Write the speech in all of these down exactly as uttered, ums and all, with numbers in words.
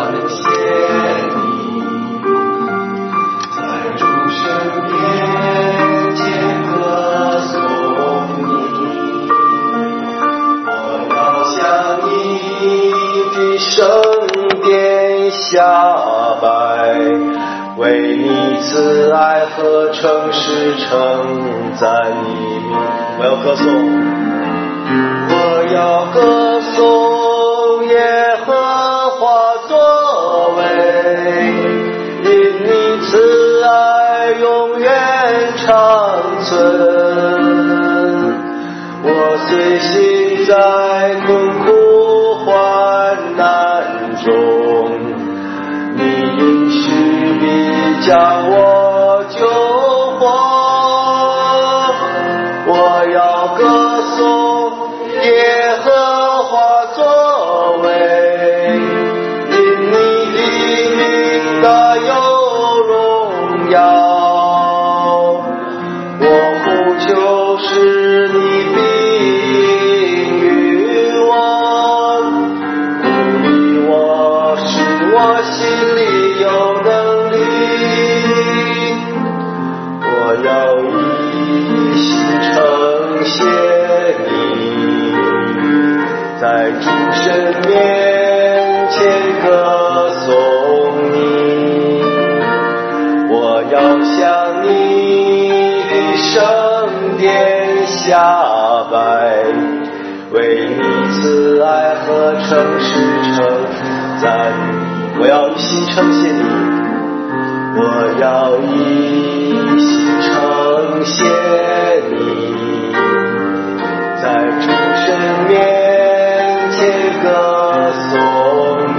谢你，在诸神面前歌颂你，我要向你的圣殿下拜，为你慈爱和诚实称赞你名。我要歌颂，我要歌颂耶和华作为，因你慈爱永远长存。我虽行在困苦患难中，你应许必将我救活。我要歌颂耶和华作为，因你的名大有荣耀。我呼求是你必应允我，鼓励我，使我心里有能力。我要一心称谢你，在诸神面前歌颂你。我要向你的圣殿下拜，为你慈爱和诚实称赞你。我要一心称谢你，我要一心称谢你，在诸神面前歌颂你。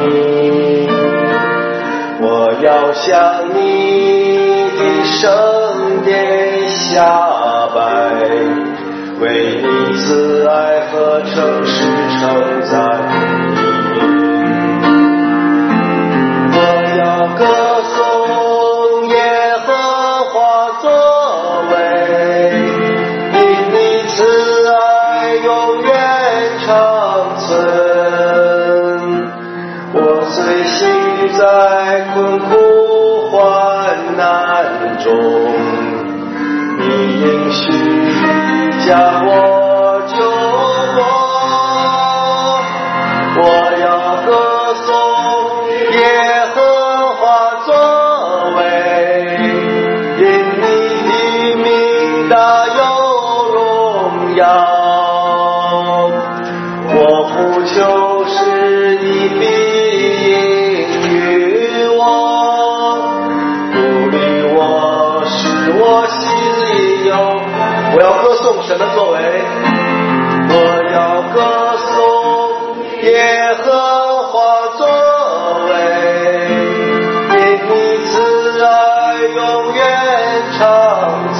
我要向你的圣殿下拜，为你慈爱和诚实称赞你。我要歌颂耶和华作为，因你慈爱永远长存。我虽行在困苦患难中，你应许将我救活。我要歌颂耶和华作为，因你的名大有荣耀。我呼求是你必应允我，鼓励我，使我心里有。我要歌颂神的作为，我要歌颂耶和华作为，因你慈爱永远长存。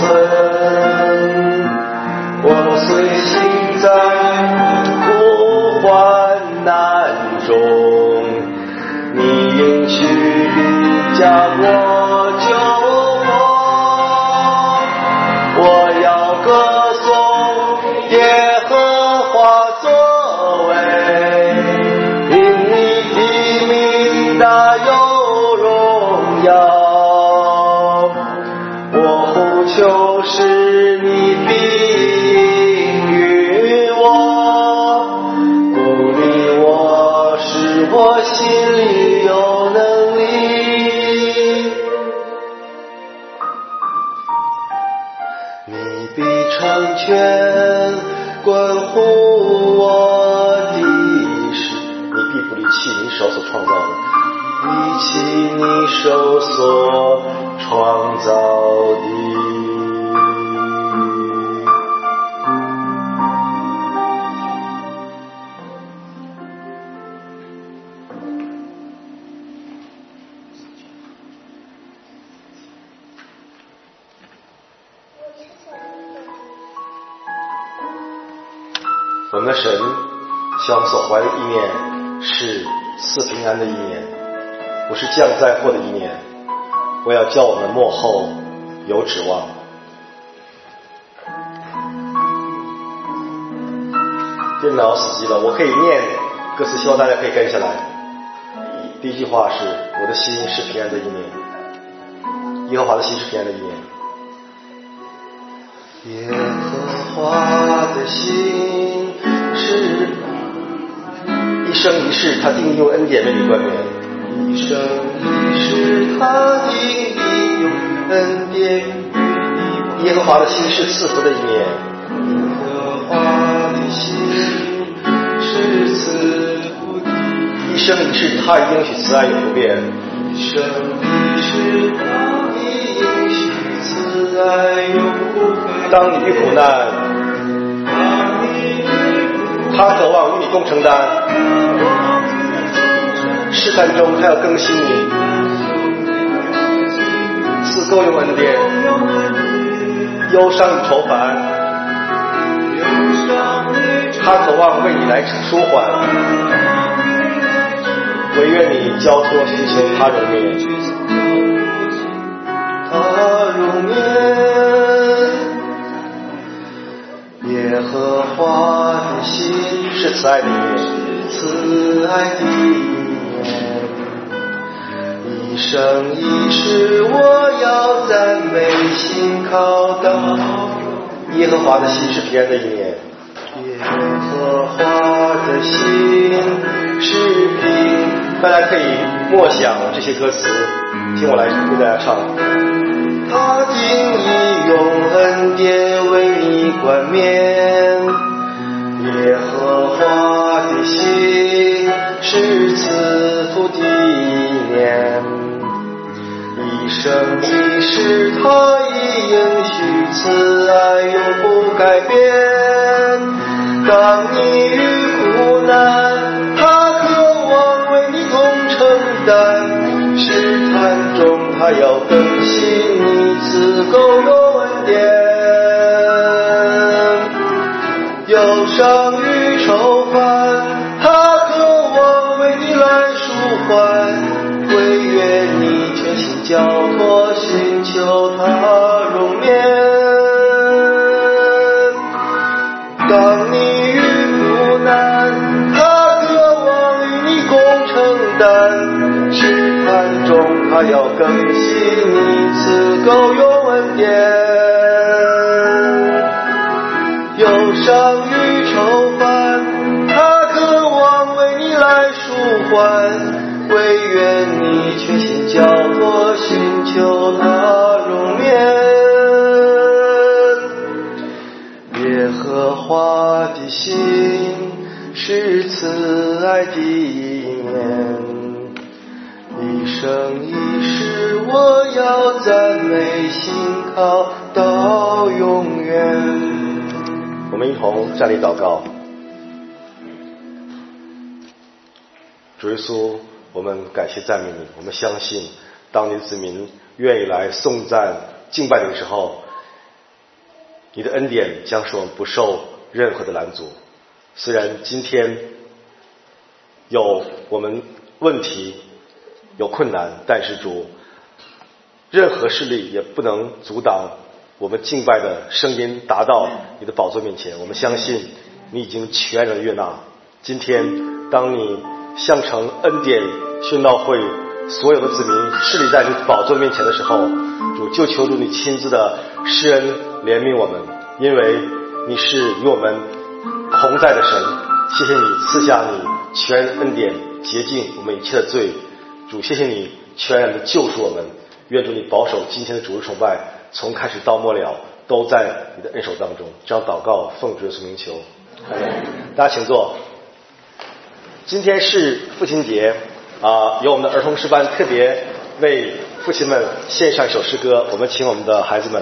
我虽行在苦患难中，你应许必将我救活。我要歌颂耶和华作为，因你的名大有荣耀。我呼求是你必应允我，鼓励我，使我心里有能力。你必成全关乎我的事，你必不离弃你手所创造的，离弃你手所创造的。我们的神向我们所怀的意念是赐平安的意念，不是降灾祸的意念。我要叫我们末后有指望。电脑死机了，我可以念歌词，希望大家可以跟下来。 第一句话是我的心是平安的意念，耶和华的心是平安的意念。耶和华的心是一生一世，他定义用恩典为你冠冕，一生一世他定义用恩典。耶和华的心是赐福的一面，耶和华的心是赐福的。一生一世他应许慈爱永不变，一生一世他应许慈爱永不变。当你遇苦难，他渴望与你共承担，试探中他要更新你，赐够用恩典。忧伤与愁烦，他渴望为你来舒缓，唯愿你交托寻求他容面，他容面。耶和华的心是慈爱的一面，慈爱的一面。一生一世我要赞美信靠到。耶和华的心是平安的一面，耶和华的心是平。大家可以默想这些歌词，听我来为大家唱。他定义用恩典为你冠冕，耶和华的心是赐福的意念。一生一世他已应许慈爱永不改变。当你遇苦难，他渴望为你共承担，试探中他要更新你，赐够有恩典。忧伤与愁烦，他渴望为你来舒缓，唯愿你全心交托寻求他容面。当你遇苦难，他渴望与你共承担，试探中他要更新你，赐够有恩典。忧伤与愁烦，他渴望为你来舒缓，唯愿你全心交托寻求他容面。耶和华的心是慈爱的一面，一生一世我要赞美信靠到永远。我们一同站立祷告。主耶稣，我们感谢赞美你，我们相信当你的子民愿意来颂赞敬拜你的时候，你的恩典将使我们不受任何的拦阻。虽然今天有我们问题有困难，但是主，任何势力也不能阻挡我们敬拜的声音达到你的宝座面前。我们相信你已经全然悦纳。今天当你象征恩典宣道会所有的子民势力在你宝座面前的时候，主就求主你亲自的施恩怜悯我们，因为你是与我们同在的神。谢谢你赐下你全然恩典洁净我们一切的罪。主，谢谢你全然的救赎我们。愿主你保守今天的主日崇拜，从开始到末了都在你的恩手当中。这样祷告奉主耶稣名求，阿们。大家请坐。今天是父亲节啊、呃，由我们的儿童诗班特别为父亲们献上一首诗歌，我们请我们的孩子们。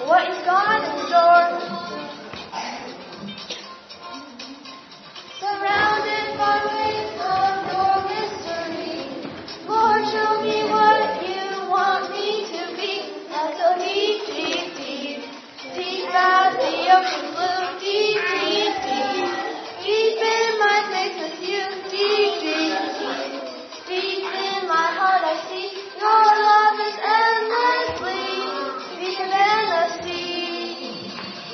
what is God in store? Surrounded by waves of your mystery, Lord, show me what you want me to be. Not so deep, deep, deep, deep as the ocean blue, deep, deep, deep, deep in my faith with you, deep, deep, deep, deep in my heart I see your love is endlessly deeper than the sea.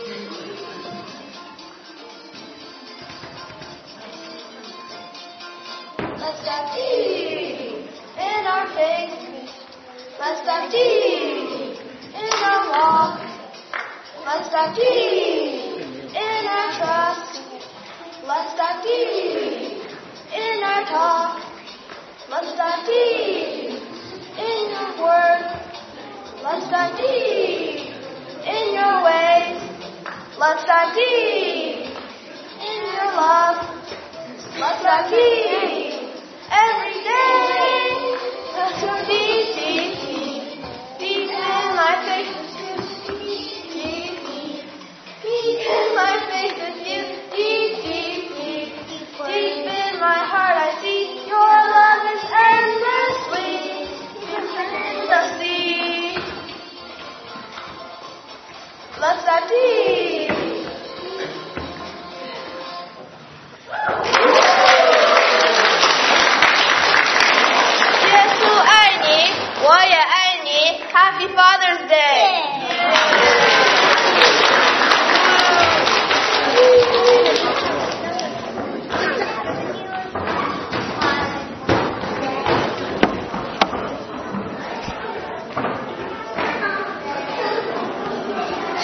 Let's dive deep in our faith. Let's dive deep in our walk. Let's dive deep in our trust. Let's dive deep in our talk. Let's dive deep in your word. Let's dive deep in your ways. Let's dive deep in your love. Let's dive deep every day. Let's go deep, deep, deep, deep in my faith with you. Deep, deep, deep, deep in my faith with you. Deep, deep, deep, deep in my heart I see your love is endlessly deeper than the sea. Let's dive deep.